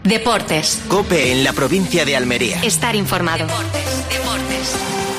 Deportes. COPE en la provincia de Almería. Estar informado. Deportes.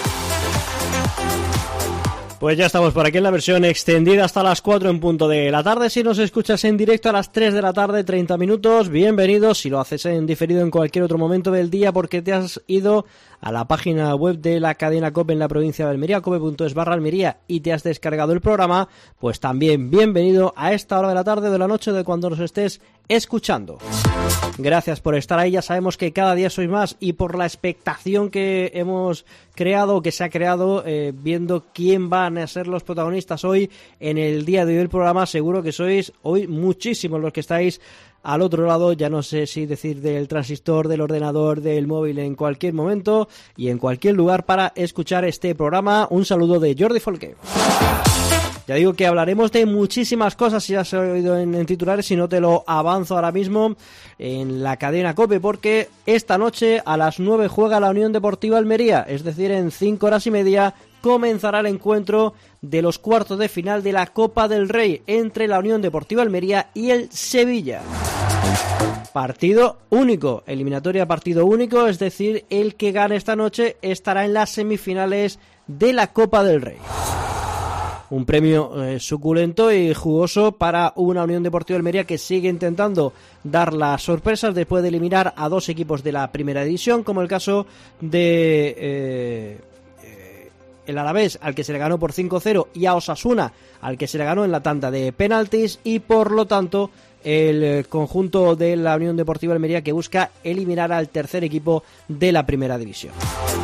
Pues ya estamos por aquí en la versión extendida hasta las 4 en punto de la tarde. Si nos escuchas en directo a las 3 de la tarde, 30 minutos, bienvenidos. Si lo haces en diferido en cualquier otro momento del día porque te has ido a la página web de la cadena COPE en la provincia de Almería, cope.es/Almería, y te has descargado el programa, pues también bienvenido a esta hora de la tarde, de la noche, de cuando nos estés escuchando. Gracias por estar ahí. Ya sabemos que cada día sois más y por la expectación que hemos creado, que se ha creado, viendo quién van a ser los protagonistas hoy en el día de hoy del programa, seguro que sois hoy muchísimos los que estáis al otro lado, ya no sé si decir del transistor, del ordenador, del móvil, en cualquier momento y en cualquier lugar para escuchar este programa. Un saludo de Jordi Folqué. Ya digo que hablaremos de muchísimas cosas, si has oído en titulares, si no te lo avanzo ahora mismo en la cadena COPE, porque esta noche a las 9 juega la Unión Deportiva Almería, es decir, en 5 horas y media comenzará el encuentro de los cuartos de final de la Copa del Rey entre la Unión Deportiva Almería y el Sevilla. Partido único, eliminatoria partido único, es decir, el que gane esta noche estará en las semifinales de la Copa del Rey. Un premio suculento y jugoso para una Unión Deportiva Almería que sigue intentando dar las sorpresas después de eliminar a dos equipos de la primera división, como el caso de el Alavés, al que se le ganó por 5-0, y a Osasuna, al que se le ganó en la tanda de penaltis, y por lo tanto el conjunto de la Unión Deportiva Almería que busca eliminar al tercer equipo de la primera división.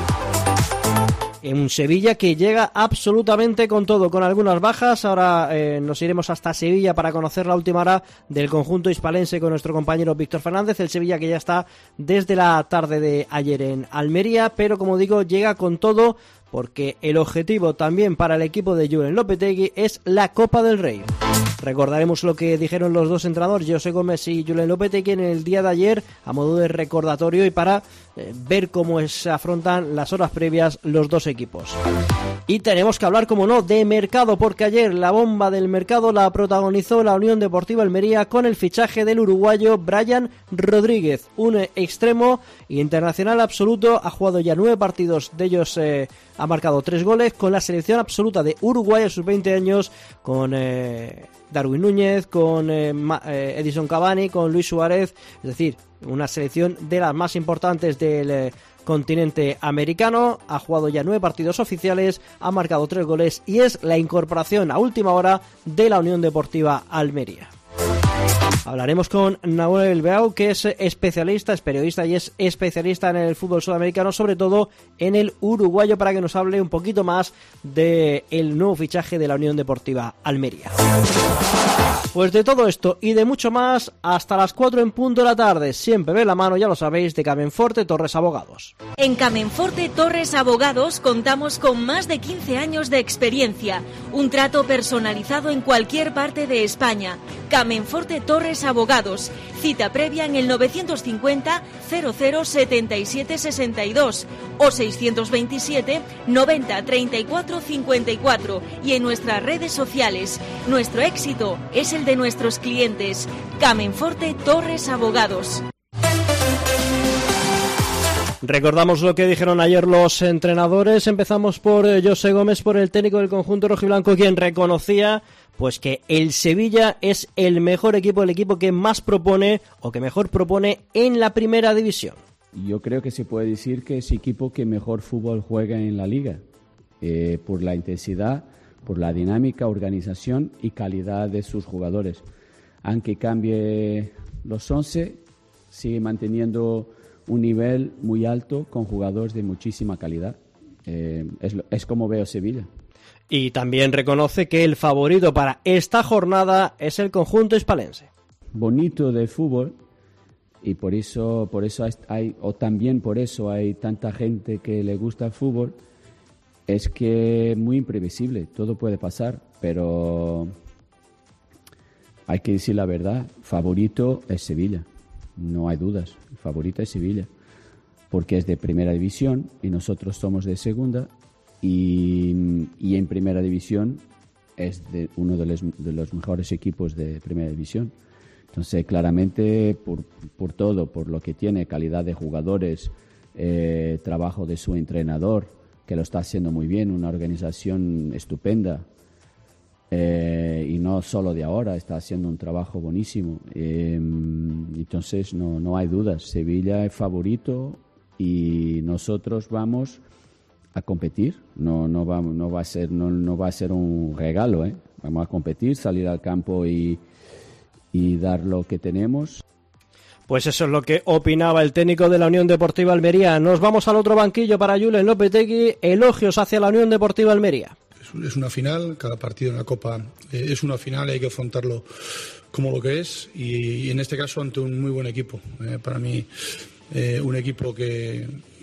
En un Sevilla que llega absolutamente con todo, con algunas bajas. Ahora nos iremos hasta Sevilla para conocer la última hora del conjunto hispalense con nuestro compañero Víctor Fernández. El Sevilla que ya está desde la tarde de ayer en Almería, pero como digo, llega con todo porque el objetivo también para el equipo de Julen Lopetegui es la Copa del Rey. Recordaremos lo que dijeron los dos entrenadores, José Gómez y Julen Lopetegui, en el día de ayer, a modo de recordatorio y para ver cómo se afrontan las horas previas los dos equipos. Y tenemos que hablar, como no, de mercado, porque ayer la bomba del mercado la protagonizó la Unión Deportiva Almería con el fichaje del uruguayo Brian Rodríguez, un extremo internacional absoluto. Ha jugado ya 9 partidos, de ellos ha marcado 3 goles, con la selección absoluta de Uruguay a sus 20 años, con Darwin Núñez, con Edison Cavani, con Luis Suárez, es decir, una selección de las más importantes del continente americano. Ha jugado ya 9 partidos oficiales, ha marcado 3 goles y es la incorporación a última hora de la Unión Deportiva Almería. Hablaremos con Nahuel Beau, que es especialista, es periodista y es especialista en el fútbol sudamericano, sobre todo en el uruguayo, para que nos hable un poquito más del nuevo fichaje de la Unión Deportiva Almería. Pues de todo esto y de mucho más, hasta las 4 en punto de la tarde, siempre de la mano, ya lo sabéis, de Camenforte Torres Abogados. En Camenforte Torres Abogados contamos con más de 15 años de experiencia, un trato personalizado en cualquier parte de España. Camenforte Torres Abogados, cita previa en el 950 00 77 62 o 627 90 34 54 y en nuestras redes sociales. Nuestro éxito es el de nuestros clientes. Camenforte Torres Abogados. Recordamos lo que dijeron ayer los entrenadores. Empezamos por José Gómez, por el técnico del conjunto rojiblanco, quien reconocía pues que el Sevilla es el mejor equipo, el equipo que más propone o que mejor propone en la primera división. Yo creo que se puede decir que es el equipo que mejor fútbol juega en la liga, por la intensidad, por la dinámica, organización y calidad de sus jugadores. Aunque cambie los 11, sigue manteniendo un nivel muy alto con jugadores de muchísima calidad. Es como veo Sevilla. Y también reconoce que el favorito para esta jornada es el conjunto hispalense. Bonito de fútbol, y por eso hay, o también por eso hay tanta gente que le gusta el fútbol, es que es muy imprevisible, todo puede pasar, pero hay que decir la verdad, favorito es Sevilla, no hay dudas, el favorito es Sevilla, porque es de primera división y nosotros somos de segunda. Y en primera división es uno de los mejores equipos de primera división. Entonces, claramente, por todo, por lo que tiene, calidad de jugadores, trabajo de su entrenador, que lo está haciendo muy bien, una organización estupenda, y no solo de ahora, está haciendo un trabajo buenísimo. Entonces, no hay dudas, Sevilla es favorito y nosotros vamos a competir, no va a ser un regalo, vamos a competir, salir al campo y dar lo que tenemos. Pues eso es lo que opinaba el técnico de la Unión Deportiva Almería. Nos vamos al otro banquillo para Julen Lopetegui. Elogios hacia la Unión Deportiva Almería. Es una final, cada partido en la Copa es una final y hay que afrontarlo como lo que es, y en este caso ante un muy buen equipo. Para mí, un equipo que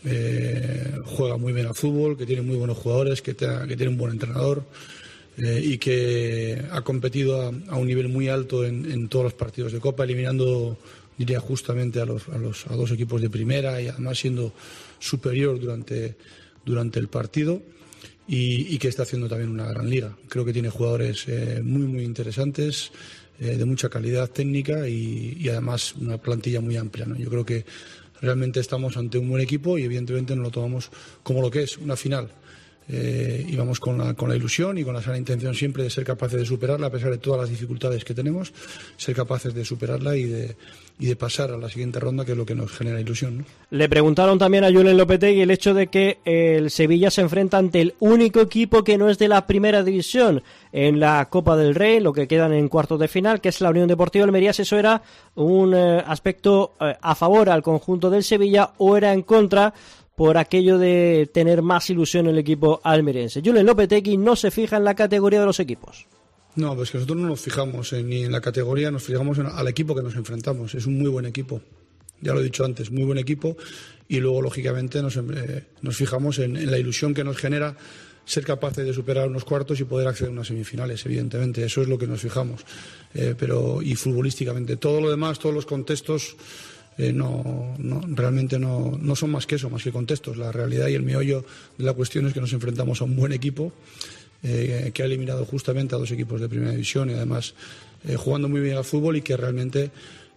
juega muy bien al fútbol, que tiene muy buenos jugadores, que tiene un buen entrenador, y que ha competido a un nivel muy alto en todos los partidos de Copa, eliminando, diría, justamente a dos equipos de primera y además siendo superior durante el partido, y que está haciendo también una gran liga. Creo que tiene jugadores muy interesantes, de mucha calidad técnica y además una plantilla muy amplia, ¿no? Yo creo que realmente estamos ante un buen equipo y evidentemente nos lo tomamos como lo que es, una final. Y vamos con la ilusión y con la sana intención siempre de ser capaces de superarla a pesar de todas las dificultades que tenemos, ser capaces de superarla y de pasar a la siguiente ronda, que es lo que nos genera ilusión, ¿no? Le preguntaron también a Julen Lopetegui el hecho de que el Sevilla se enfrenta ante el único equipo que no es de la primera división en la Copa del Rey, lo que quedan en cuartos de final, que es la Unión Deportiva Almería. Si eso era un aspecto a favor al conjunto del Sevilla o era en contra por aquello de tener más ilusión en el equipo almeriense. Julen Lopetegui no se fija en la categoría de los equipos. No, pues que nosotros no nos fijamos ni en la categoría, nos fijamos al equipo que nos enfrentamos. Es un muy buen equipo, ya lo he dicho antes, muy buen equipo, y luego lógicamente nos fijamos en la ilusión que nos genera ser capaces de superar unos cuartos y poder acceder a unas semifinales, evidentemente, eso es lo que nos fijamos. Y futbolísticamente, todo lo demás, todos los contextos, realmente no son más que eso, más que contextos. La realidad y el meollo de la cuestión es que nos enfrentamos a un buen equipo que ha eliminado justamente a dos equipos de primera división y además jugando muy bien al fútbol y que realmente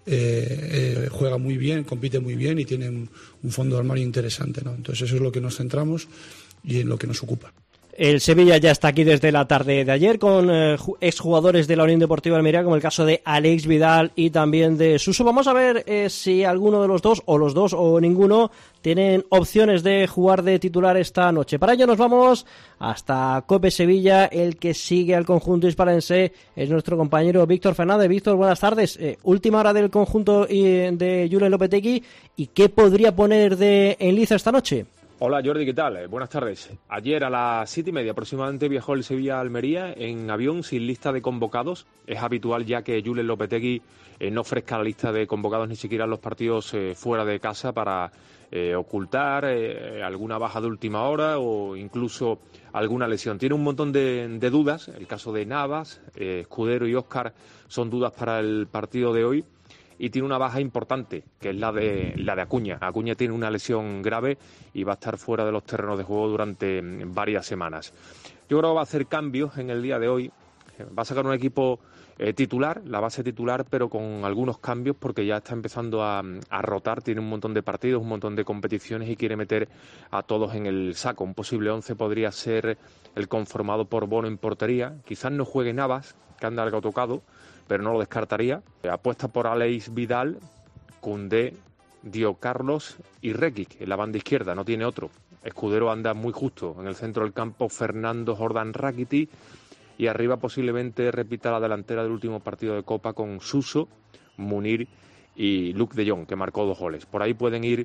juega muy bien, compite muy bien y tiene un fondo de armario interesante, ¿no? Entonces eso es lo que nos centramos y en lo que nos ocupa. El Sevilla ya está aquí desde la tarde de ayer con exjugadores de la Unión Deportiva Almería, como el caso de Alex Vidal y también de Suso. Vamos a ver si alguno de los dos o ninguno tienen opciones de jugar de titular esta noche. Para ello nos vamos hasta Cope Sevilla. El que sigue al conjunto hispalense es nuestro compañero Víctor Fernández. Víctor, buenas tardes. Última hora del conjunto de Julen Lopetegui. ¿Y qué podría poner en liza esta noche? Hola Jordi, ¿qué tal? Buenas tardes. Ayer a las 7:30 aproximadamente viajó el Sevilla a Almería en avión sin lista de convocados. Es habitual ya que Julen Lopetegui no ofrezca la lista de convocados ni siquiera en los partidos fuera de casa para ocultar alguna baja de última hora o incluso alguna lesión. Tiene un montón de dudas. El caso de Navas, Escudero y Óscar son dudas para el partido de hoy. Y tiene una baja importante, que es la de Acuña. Acuña tiene una lesión grave y va a estar fuera de los terrenos de juego durante varias semanas. Yo creo que va a hacer cambios en el día de hoy. Va a sacar un equipo titular, la base titular, pero con algunos cambios porque ya está empezando a rotar. Tiene un montón de partidos, un montón de competiciones y quiere meter a todos en el saco. Un posible 11 podría ser el conformado por Bono en portería. Quizás no juegue Navas, que anda algo tocado, pero no lo descartaría. Apuesta por Alex Vidal, Koundé, Dio Carlos y Rekic en la banda izquierda, no tiene otro. Escudero anda muy justo en el centro del campo, Fernando Jordan Rakiti, y arriba posiblemente repita la delantera del último partido de Copa con Suso, Munir y Luke de Jong, que marcó 2 goles. Por ahí puede ir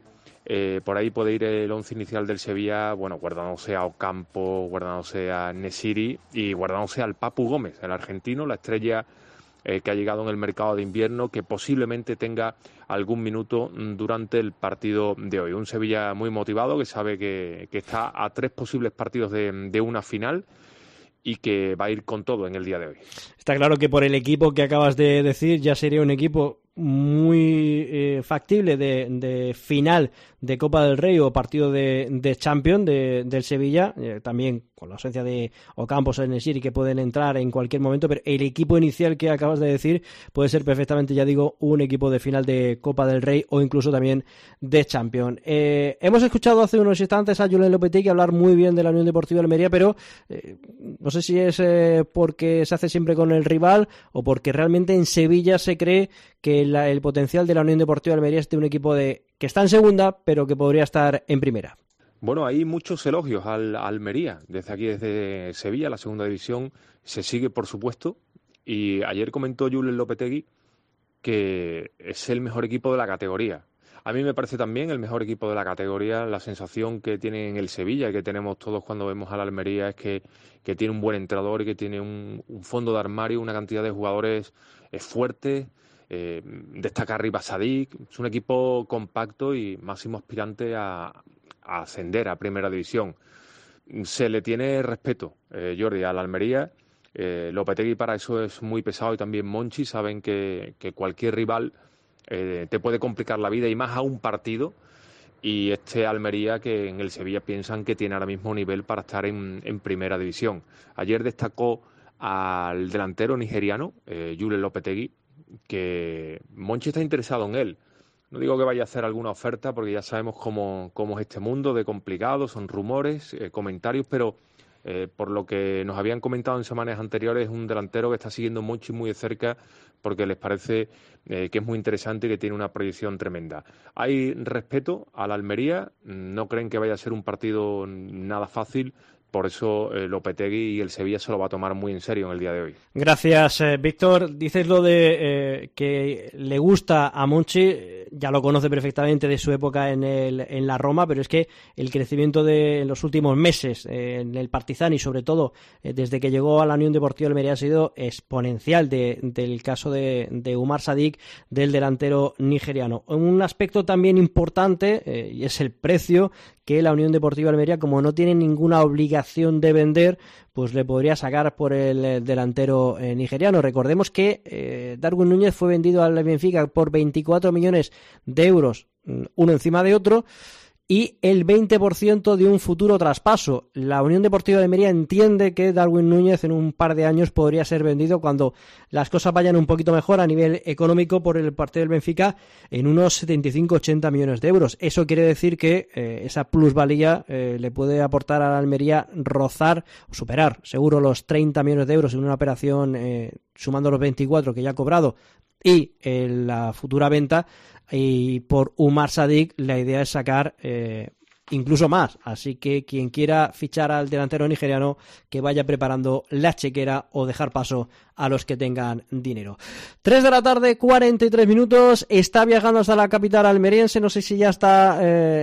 el once inicial del Sevilla, bueno, guardándose a Ocampo, guardándose a Nesiri y guardándose al Papu Gómez, el argentino, la estrella que ha llegado en el mercado de invierno, que posiblemente tenga algún minuto durante el partido de hoy. Un Sevilla muy motivado, que sabe que está a 3 posibles partidos de una final y que va a ir con todo en el día de hoy. Está claro que por el equipo que acabas de decir ya sería un equipo muy factible de final de Copa del Rey o partido de Champions del Sevilla, también con la ausencia de Ocampos en el City, que pueden entrar en cualquier momento, pero el equipo inicial que acabas de decir puede ser perfectamente, ya digo, un equipo de final de Copa del Rey o incluso también de Champions. Hemos escuchado hace unos instantes a Julen Lopetegui hablar muy bien de la Unión Deportiva Almería, pero no sé si es porque se hace siempre con el rival o porque realmente en Sevilla se cree que el potencial de la Unión Deportiva Almería es de un equipo que está en segunda, pero que podría estar en primera. Bueno, hay muchos elogios al Almería. Desde Sevilla, la segunda división, se sigue, por supuesto. Y ayer comentó Julen Lopetegui que es el mejor equipo de la categoría. A mí me parece también el mejor equipo de la categoría. La sensación que tiene en el Sevilla y que tenemos todos cuando vemos al Almería es que tiene un buen entrenador y que tiene un fondo de armario, una cantidad de jugadores fuertes. Destaca arriba Sadik. Es un equipo compacto y máximo aspirante a ascender a Primera División. Se le tiene respeto, Jordi, a la Almería. Lopetegui para eso es muy pesado y también Monchi. Saben que cualquier rival te puede complicar la vida y más a un partido. Y este Almería que en el Sevilla piensan que tiene ahora mismo nivel para estar en Primera División. Ayer destacó al delantero nigeriano, Julen Lopetegui, que Monchi está interesado en él. No digo que vaya a hacer alguna oferta porque ya sabemos cómo es este mundo de complicado, son rumores, comentarios, pero por lo que nos habían comentado en semanas anteriores, es un delantero que está siguiendo Monchi muy de cerca porque les parece que es muy interesante y que tiene una proyección tremenda. Hay respeto a la Almería, no creen que vaya a ser un partido nada fácil. Por eso Lopetegui y el Sevilla se lo va a tomar muy en serio en el día de hoy. Gracias, Víctor. Dices lo de que le gusta a Monchi, ya lo conoce perfectamente de su época en la Roma, pero es que el crecimiento en los últimos meses en el Partizan y sobre todo desde que llegó a la Unión Deportiva Almería ha sido exponencial del caso de Umar Sadik, del delantero nigeriano. Un aspecto también importante y es el precio que la Unión Deportiva Almería, como no tiene ninguna obligación de vender, pues le podría sacar por el delantero nigeriano. Recordemos que Darwin Núñez fue vendido al Benfica por 24 millones de euros, uno encima de otro, y el 20% de un futuro traspaso. La Unión Deportiva de Almería entiende que Darwin Núñez en un par de años podría ser vendido cuando las cosas vayan un poquito mejor a nivel económico por el parte del Benfica en unos 75-80 millones de euros. Eso quiere decir que esa plusvalía le puede aportar a la Almería rozar o superar seguro los 30 millones de euros en una operación sumando los 24 que ya ha cobrado y la futura venta. Y por Umar Sadik la idea es sacar incluso más, así que quien quiera fichar al delantero nigeriano que vaya preparando la chequera o dejar paso a los que tengan dinero. 3 de la tarde, 43 minutos, está viajando hasta la capital almeriense, no sé si ya está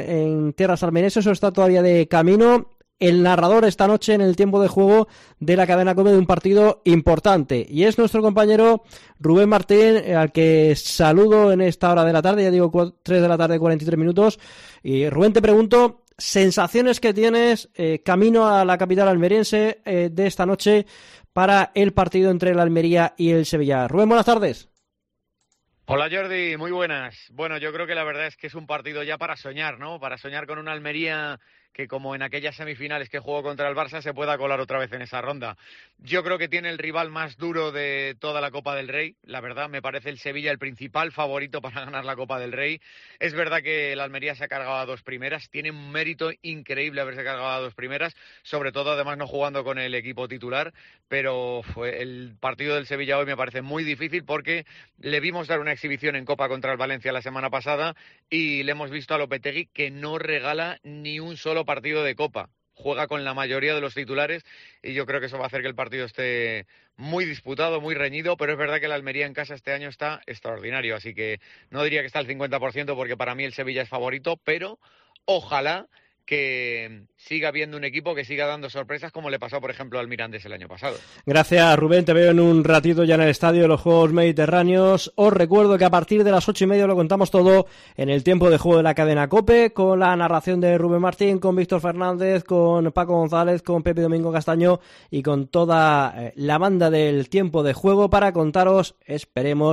en tierras almerienses o está todavía de camino. El narrador esta noche en el tiempo de juego de la cadena COPE de un partido importante. Y es nuestro compañero Rubén Martín, al que saludo en esta hora de la tarde, ya digo 3 de la tarde, 43 minutos. Y Rubén, te pregunto, sensaciones que tienes camino a la capital almeriense de esta noche para el partido entre el Almería y el Sevilla. Rubén, buenas tardes. Hola Jordi, muy buenas. Bueno, yo creo que la verdad es que es un partido ya para soñar, ¿no? Para soñar con una Almería que, como en aquellas semifinales que jugó contra el Barça, se pueda colar otra vez en esa ronda. Yo creo que tiene el rival más duro de toda la Copa del Rey. La verdad, me parece el Sevilla el principal favorito para ganar la Copa del Rey. Es verdad que el Almería se ha cargado a 2 primeras. Tiene un mérito increíble haberse cargado a 2 primeras, sobre todo además no jugando con el equipo titular. Pero el partido del Sevilla hoy me parece muy difícil porque le vimos dar una exhibición en Copa contra el Valencia la semana pasada y le hemos visto a Lopetegui que no regala ni un solo partido de Copa. Juega con la mayoría de los titulares y yo creo que eso va a hacer que el partido esté muy disputado, muy reñido, pero es verdad que el Almería en casa este año está extraordinario, así que no diría que está al 50% porque para mí el Sevilla es favorito, pero ojalá que siga habiendo un equipo que siga dando sorpresas como le pasó, por ejemplo, al Mirandés el año pasado. Gracias, Rubén. Te veo en un ratito ya en el estadio de los Juegos Mediterráneos. Os recuerdo que a partir de las 8:30 lo contamos todo en el tiempo de juego de la cadena COPE, con la narración de Rubén Martín, con Víctor Fernández, con Paco González, con Pepe Domingo Castaño y con toda la banda del tiempo de juego para contaros, esperemos,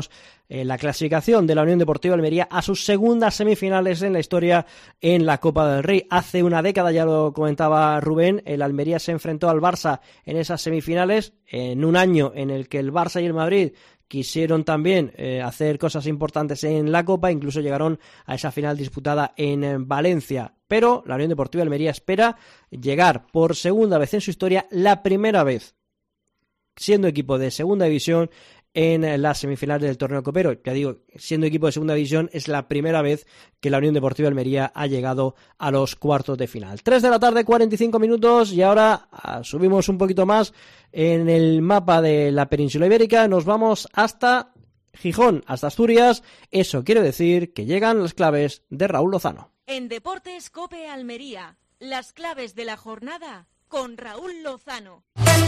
la clasificación de la Unión Deportiva Almería a sus segundas semifinales en la historia en la Copa del Rey. Hace una década, ya lo comentaba Rubén, el Almería se enfrentó al Barça en esas semifinales, en un año en el que el Barça y el Madrid quisieron también hacer cosas importantes en la Copa, incluso llegaron a esa final disputada en Valencia. Pero la Unión Deportiva Almería espera llegar por segunda vez en su historia, la primera vez siendo equipo de segunda división en las semifinales del torneo copero. Ya digo, siendo equipo de segunda división, es la primera vez que la Unión Deportiva Almería ha llegado a los cuartos de final. 3 de la tarde, 45 minutos, y ahora subimos un poquito más en el mapa de la península ibérica. Nos vamos hasta Gijón, hasta Asturias. Eso quiere decir que llegan las claves de Raúl Lozano. En Deportes COPE Almería, las claves de la jornada con Raúl Lozano.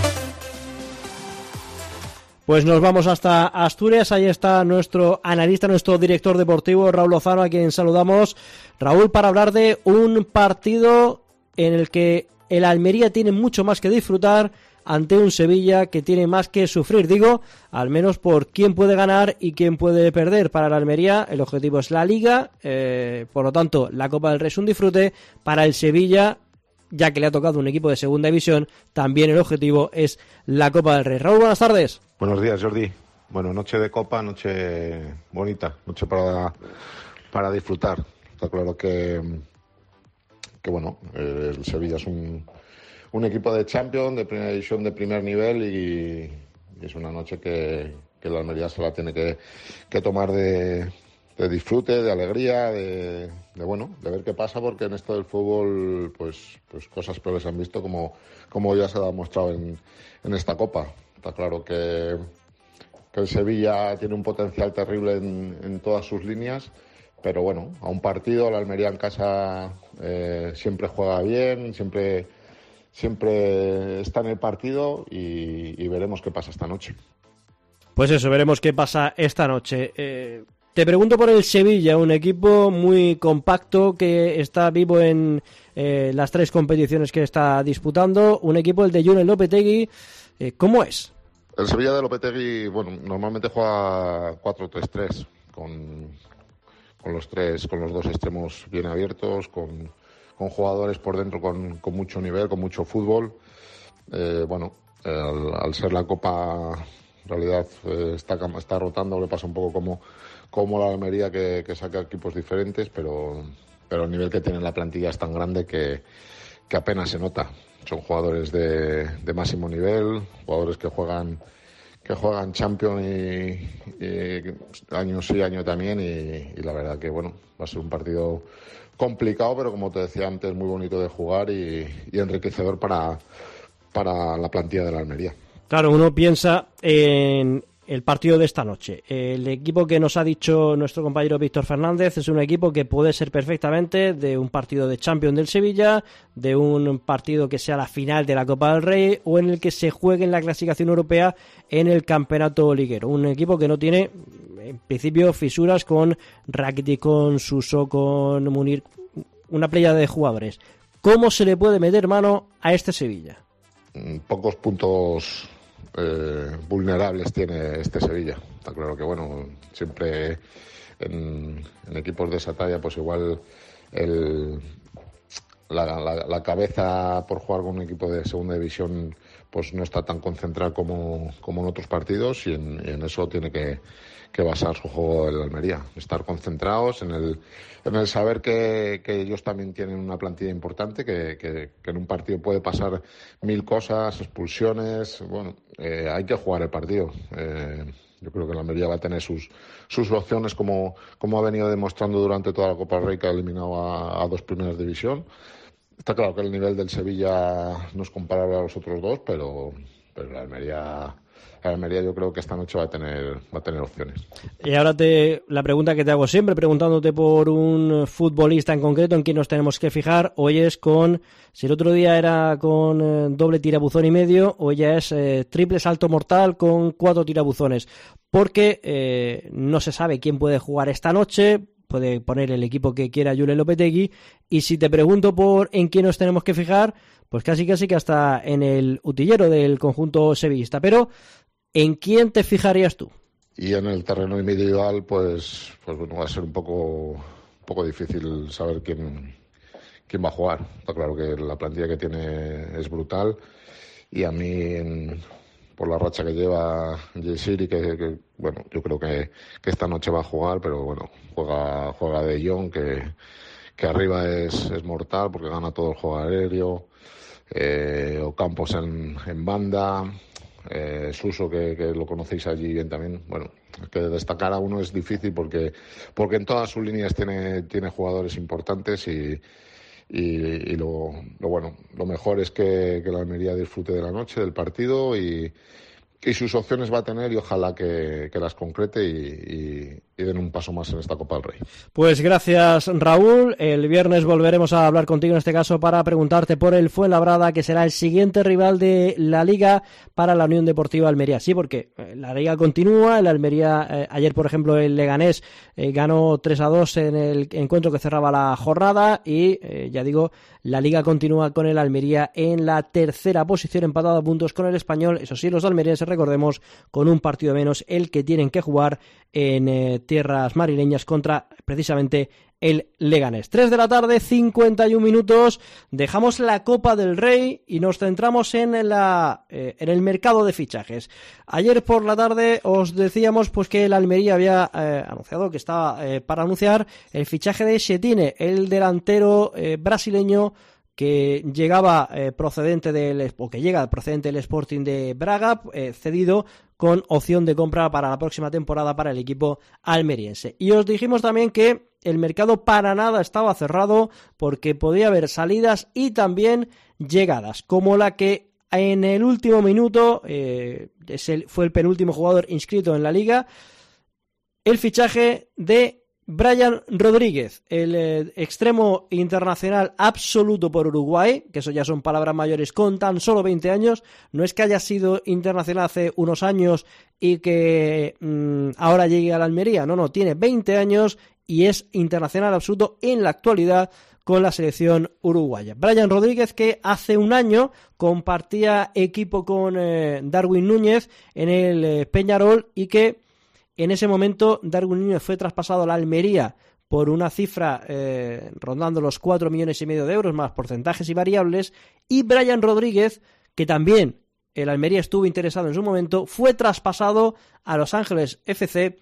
Pues nos vamos hasta Asturias, ahí está nuestro analista, nuestro director deportivo, Raúl Lozano, a quien saludamos. Raúl, para hablar de un partido en el que el Almería tiene mucho más que disfrutar ante un Sevilla que tiene más que sufrir, digo, al menos por quién puede ganar y quién puede perder. Para el Almería el objetivo es la Liga, por lo tanto la Copa del Rey es un disfrute. Para el Sevilla, ya que le ha tocado un equipo de segunda división, también el objetivo es la Copa del Rey. Raúl, buenas tardes. Buenos días, Jordi. Bueno, noche de Copa, noche bonita, noche para disfrutar. Está claro que bueno, el Sevilla es un equipo de Champions, de primera división, de primer nivel, y es una noche que la Almería se la tiene que tomar de disfrute, de alegría, de ver qué pasa, porque en esto del fútbol pues cosas peores se han visto, como ya se ha demostrado en esta Copa. Está claro que el Sevilla tiene un potencial terrible en todas sus líneas, pero bueno, a un partido, la Almería en casa siempre juega bien, siempre está en el partido, y veremos qué pasa esta noche. Pues eso, veremos qué pasa esta noche. Te pregunto por el Sevilla, un equipo muy compacto que está vivo en las 3 competiciones que está disputando, un equipo, el de Julen Lopetegui. ¿Cómo es? El Sevilla de Lopetegui, bueno, normalmente juega 4-3-3, con los dos extremos bien abiertos, con jugadores por dentro con mucho nivel, con mucho fútbol. Al ser la Copa, en realidad está rotando, le pasa un poco como la Almería, que saca equipos diferentes, pero el nivel que tiene la plantilla es tan grande que apenas se nota. Son jugadores de máximo nivel, jugadores que juegan Champions y año sí, año también, y la verdad que bueno, va a ser un partido complicado, pero como te decía antes, muy bonito de jugar y enriquecedor para la plantilla de la Almería. Claro, uno piensa en el partido de esta noche. El equipo que nos ha dicho nuestro compañero Víctor Fernández es un equipo que puede ser perfectamente de un partido de Champions del Sevilla, de un partido que sea la final de la Copa del Rey, o en el que se juegue en la clasificación europea en el campeonato liguero. Un equipo que no tiene, en principio, fisuras con Rakitic, con Suso, con Munir, una playa de jugadores. ¿Cómo se le puede meter mano a este Sevilla? Pocos puntos vulnerables tiene este Sevilla. Está claro que bueno, siempre en equipos de esa talla, pues igual la cabeza por jugar con un equipo de segunda división pues no está tan concentrada como en otros partidos, y en eso tiene que basar su juego el Almería, estar concentrados en el saber que ellos también tienen una plantilla importante, que en un partido puede pasar 1000 cosas, expulsiones. Bueno, hay que jugar el partido. Yo creo que el Almería va a tener sus opciones, como ha venido demostrando durante toda la Copa del Rey, que ha eliminado a 2 primeras división. Está claro que el nivel del Sevilla no es comparable a los otros dos, pero la Almería yo creo que esta noche va a tener opciones. Y ahora la pregunta que te hago siempre, preguntándote por un futbolista en concreto en quien nos tenemos que fijar. Hoy es si el otro día era con doble tirabuzón y medio, hoy ya es triple salto mortal con 4 tirabuzones, porque no se sabe quién puede jugar esta noche. Puede poner el equipo que quiera Julen Lopetegui, y si te pregunto por en quién nos tenemos que fijar, pues casi que hasta en el utillero del conjunto sevillista. Pero ¿en quién te fijarías tú? y en el terreno individual pues bueno, va a ser un poco difícil saber quién va a jugar. Está claro que la plantilla que tiene es brutal y a mí, por la racha que lleva Jay-Siri, que bueno, yo creo que esta noche va a jugar, pero bueno, juega De Jong, que arriba es mortal porque gana todo el juego aéreo, Ocampos en banda, Suso, que lo conocéis allí bien también. Bueno, que destacar a uno es difícil porque en todas sus líneas tiene jugadores importantes y lo mejor es que la Almería disfrute de la noche, del partido y sus opciones va a tener y ojalá que las concrete y den un paso más en esta Copa del Rey. Pues gracias, Raúl. El viernes volveremos a hablar contigo, en este caso para preguntarte por el Fuenlabrada, que será el siguiente rival de la Liga para la Unión Deportiva Almería. Sí, porque la Liga continúa. El Almería, ayer por ejemplo el Leganés ganó 3-2 en el encuentro que cerraba la jornada y ya digo, la Liga continúa con el Almería en la tercera posición, empatado a puntos con el Español. Eso sí, los almerienses, recordemos, con un partido menos, el que tienen que jugar en tierras marileñas contra precisamente el Leganés. 3 de la tarde, 51 minutos. Dejamos la Copa del Rey y nos centramos en el mercado de fichajes. Ayer por la tarde os decíamos pues que el Almería había anunciado que estaba para anunciar el fichaje de Chetine, el delantero brasileño que llegaba procedente del Sporting de Braga, cedido con opción de compra para la próxima temporada para el equipo almeriense. Y os dijimos también que el mercado para nada estaba cerrado porque podía haber salidas y también llegadas, como la que en el último minuto fue el penúltimo jugador inscrito en la liga, el fichaje de Brian Rodríguez, el extremo internacional absoluto por Uruguay, que eso ya son palabras mayores, con tan solo 20 años. No es que haya sido internacional hace unos años y que ahora llegue a la Almería, no, tiene 20 años y es internacional absoluto en la actualidad con la selección uruguaya. Brian Rodríguez, que hace un año compartía equipo con Darwin Núñez en el Peñarol y que en ese momento Darwin Núñez fue traspasado a la Almería por una cifra rondando los 4,5 millones de euros más porcentajes y variables, y Brian Rodríguez, que también el Almería estuvo interesado en su momento, fue traspasado a Los Ángeles FC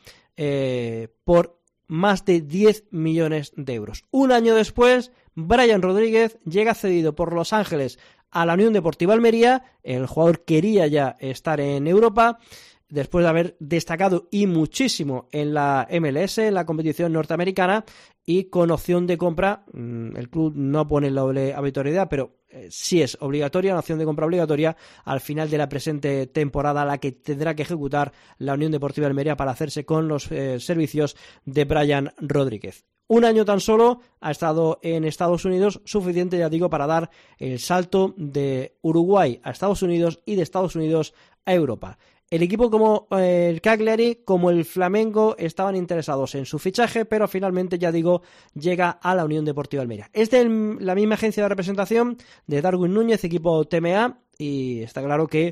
por más de 10 millones de euros. Un año después, Brian Rodríguez llega cedido por Los Ángeles a la Unión Deportiva Almería. El jugador quería ya estar en Europa, después de haber destacado y muchísimo en la MLS, en la competición norteamericana, y con opción de compra. El club no pone la obligatoriedad, pero sí es obligatoria, una opción de compra obligatoria al final de la presente temporada, la que tendrá que ejecutar la Unión Deportiva Almería para hacerse con los servicios de Brian Rodríguez. Un año tan solo ha estado en Estados Unidos, suficiente, ya digo, para dar el salto de Uruguay a Estados Unidos y de Estados Unidos a Europa. El equipo como el Cagliari, como el Flamengo, estaban interesados en su fichaje, pero finalmente, ya digo, llega a la Unión Deportiva Almería. Es de la misma agencia de representación de Darwin Núñez, equipo TMA, y está claro que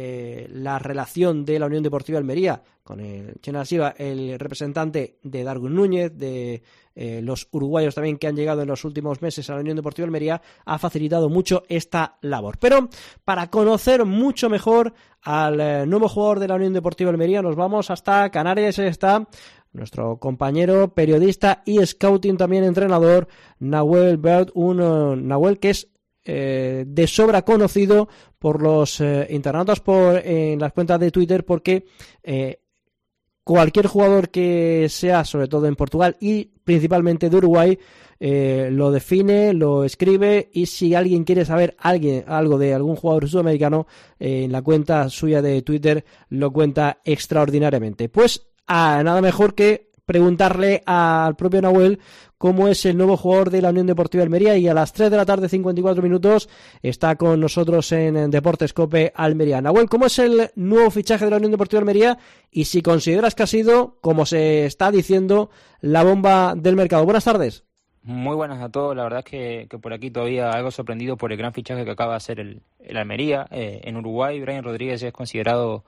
la relación de la Unión Deportiva Almería con el Chena Silva, el representante de Darwin Núñez, de los uruguayos también que han llegado en los últimos meses a la Unión Deportiva Almería, ha facilitado mucho esta labor. Pero para conocer mucho mejor al nuevo jugador de la Unión Deportiva Almería, nos vamos hasta Canarias. Está nuestro compañero periodista y scouting, también entrenador, Nahuel Bird, Nahuel que es de sobra conocido por los internautas en las cuentas de Twitter, porque cualquier jugador que sea, sobre todo en Portugal y principalmente de Uruguay, lo define, lo escribe, y si alguien quiere saber algo de algún jugador sudamericano, en la cuenta suya de Twitter lo cuenta extraordinariamente. Pues nada mejor que preguntarle al propio Nahuel cómo es el nuevo jugador de la Unión Deportiva Almería, y a las 3 de la tarde, 54 minutos, está con nosotros en Deportes COPE Almería. Nahuel, ¿cómo es el nuevo fichaje de la Unión Deportiva Almería y si consideras que ha sido, como se está diciendo, la bomba del mercado? Buenas tardes. Muy buenas a todos. La verdad es que por aquí todavía algo sorprendido por el gran fichaje que acaba de hacer el Almería. En Uruguay, Brian Rodríguez es considerado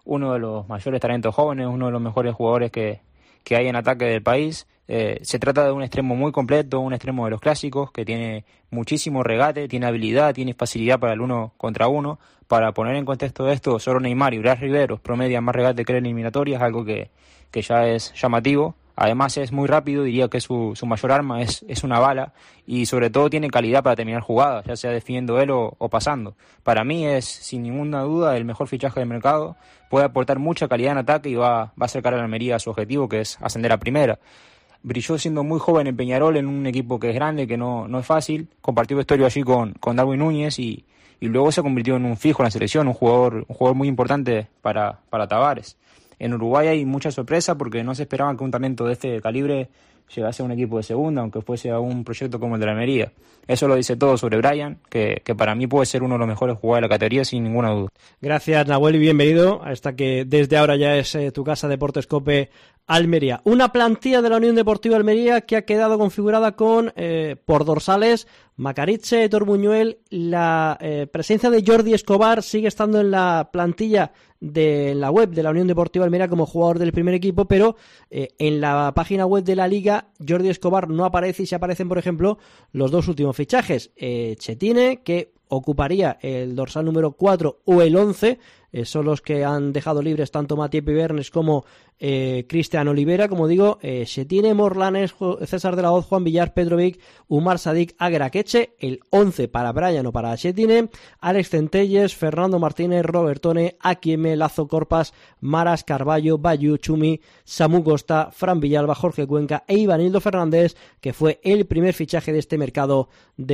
uno de los mayores talentos jóvenes, uno de los mejores jugadores que hay en ataque del país. Se trata de un extremo muy completo, un extremo de los clásicos, que tiene muchísimo regate, tiene habilidad, tiene facilidad para el 1 contra 1. Para poner en contexto esto, solo Neymar y Blas Riveros promedian más regate que en eliminatorias, algo que ya es llamativo. Además es muy rápido, diría que su mayor arma es una bala, y sobre todo tiene calidad para terminar jugadas, ya sea definiendo él o pasando. Para mí es sin ninguna duda el mejor fichaje del mercado, puede aportar mucha calidad en ataque y va a acercar a la Almería a su objetivo, que es ascender a primera. Brilló siendo muy joven en Peñarol, en un equipo que es grande, que no es fácil, compartió vestuario allí con Darwin Núñez y luego se convirtió en un fijo en la selección, un jugador muy importante para Tavares. En Uruguay hay mucha sorpresa porque no se esperaba que un talento de este calibre llegase a un equipo de segunda, aunque fuese a un proyecto como el de la Almería. Eso lo dice todo sobre Brian, que para mí puede ser uno de los mejores jugadores de la categoría sin ninguna duda. Gracias, Nahuel, y bienvenido a esta que desde ahora ya es tu casa, Deportes COPE Almería. Una plantilla de la Unión Deportiva Almería que ha quedado configurada con por dorsales Macariche, Héctor Buñuel. La presencia de Jordi Escobar sigue estando en la plantilla de la web de la Unión Deportiva Almería como jugador del primer equipo, pero en la página web de la Liga Jordi Escobar no aparece, y se aparecen, por ejemplo, los dos últimos fichajes. Chetine, que ocuparía el dorsal número 4 o el 11, son los que han dejado libres tanto Mathieu Pibernes como Cristian Olivera. Como digo, Chetine, Morlanes, César de la Hoz, Juan Villar, Petrovic, Umar Sadik, Agueraqueche, el 11 para Brian o para Chetine, Alex Centelles, Fernando Martínez, Robertone, Akieme, Lazo Corpas, Maras, Carballo, Bayu, Chumi, Samu Costa, Fran Villalba, Jorge Cuenca e Ivanildo Fernández, que fue el primer fichaje de este mercado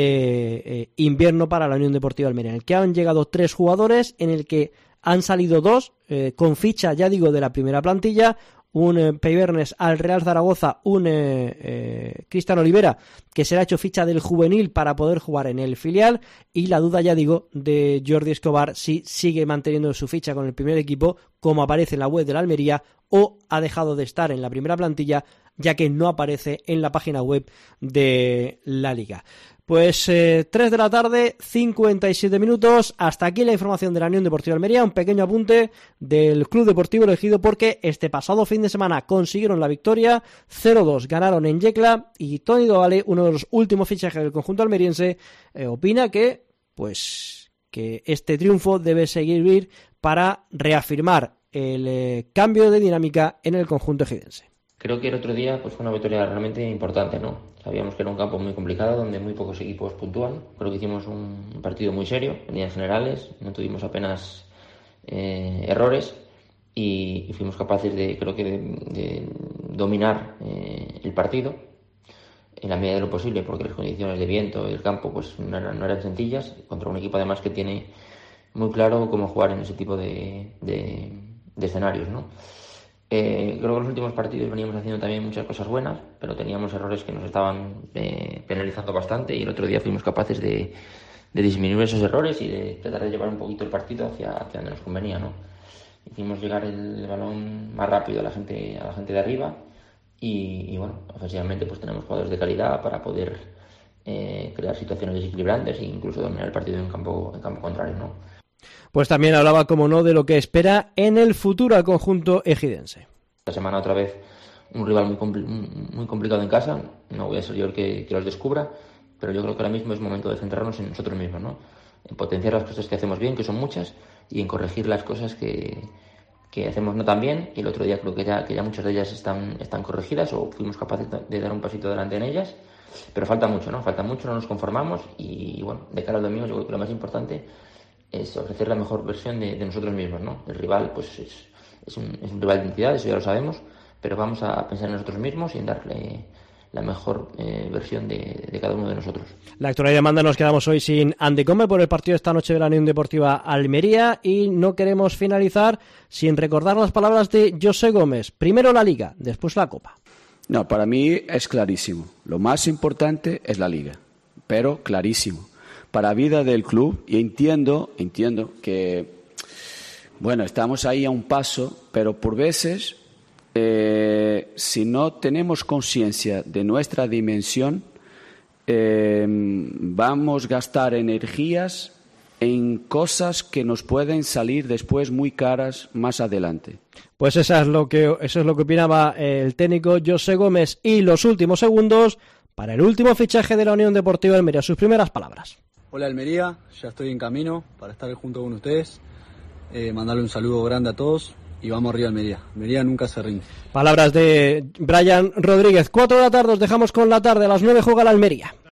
de invierno para la Unión Deportiva Almería, en el que han llegado 3 jugadores, en el que han salido 2 con ficha, ya digo, de la primera plantilla, un Pibernes al Real Zaragoza, un Cristian Olivera que será hecho ficha del juvenil para poder jugar en el filial, y la duda, ya digo, de Jordi Escobar si sigue manteniendo su ficha con el primer equipo como aparece en la web de la Almería, o ha dejado de estar en la primera plantilla ya que no aparece en la página web de la Liga. Pues 3 de la tarde, 57 minutos. Hasta aquí la información de la Unión Deportiva Almería. Un pequeño apunte del Club Deportivo Elegido, porque este pasado fin de semana consiguieron la victoria. 0-2 ganaron en Yecla, y Toni Dovale, uno de los últimos fichajes del conjunto almeriense, opina que este triunfo debe seguir para reafirmar el cambio de dinámica en el conjunto ejidense. Creo que el otro día fue una victoria realmente importante, ¿no? Sabíamos que era un campo muy complicado, donde muy pocos equipos puntúan. Creo que hicimos un partido muy serio, en líneas generales, no tuvimos apenas errores, y fuimos capaces de dominar el partido en la medida de lo posible, porque las condiciones de viento y el campo pues no eran sencillas, contra un equipo además que tiene muy claro cómo jugar en ese tipo de escenarios, ¿no? Creo que en los últimos partidos veníamos haciendo también muchas cosas buenas, pero teníamos errores que nos estaban penalizando bastante, y el otro día fuimos capaces de disminuir esos errores y de tratar de llevar un poquito el partido hacia donde nos convenía, ¿no? Hicimos llegar el balón más rápido a la gente de arriba, y bueno, ofensivamente pues tenemos jugadores de calidad para poder crear situaciones desequilibrantes e incluso dominar el partido en campo contrario, ¿no? Pues también hablaba, como no, de lo que espera en el futuro al conjunto ejidense. Esta semana otra vez un rival muy complicado en casa. No voy a ser yo el que los descubra, pero yo creo que ahora mismo es momento de centrarnos en nosotros mismos, ¿no? En potenciar las cosas que hacemos bien, que son muchas, y en corregir las cosas que hacemos no tan bien. Y el otro día creo que ya muchas de ellas están corregidas, o fuimos capaces de dar un pasito delante en ellas. Pero falta mucho, ¿no? No nos conformamos, y bueno, de cara al domingo yo creo que lo más importante es ofrecer la mejor versión de nosotros mismos, ¿no? El rival pues es un rival de identidad, eso ya lo sabemos, pero vamos a pensar en nosotros mismos y en darle la mejor versión de cada uno de nosotros. La actualidad demanda, nos quedamos hoy sin Andy Come por el partido de esta noche de la Unión Deportiva Almería, y no queremos finalizar sin recordar las palabras de José Gómez. Primero la Liga, después la Copa. No, para mí es clarísimo. Lo más importante es la Liga, pero clarísimo. Para la vida del club, y entiendo que, bueno, estamos ahí a un paso, pero por veces, si no tenemos conciencia de nuestra dimensión, vamos a gastar energías en cosas que nos pueden salir después muy caras más adelante. Pues eso es lo que opinaba el técnico José Gómez. Y los últimos segundos para el último fichaje de la Unión Deportiva Almería. Sus primeras palabras. Hola Almería, ya estoy en camino para estar junto con ustedes. Mandarle un saludo grande a todos y vamos arriba Almería. Almería nunca se rinde. Palabras de Brian Rodríguez. 4 de la tarde, os dejamos con la tarde. A las 9 juega la Almería.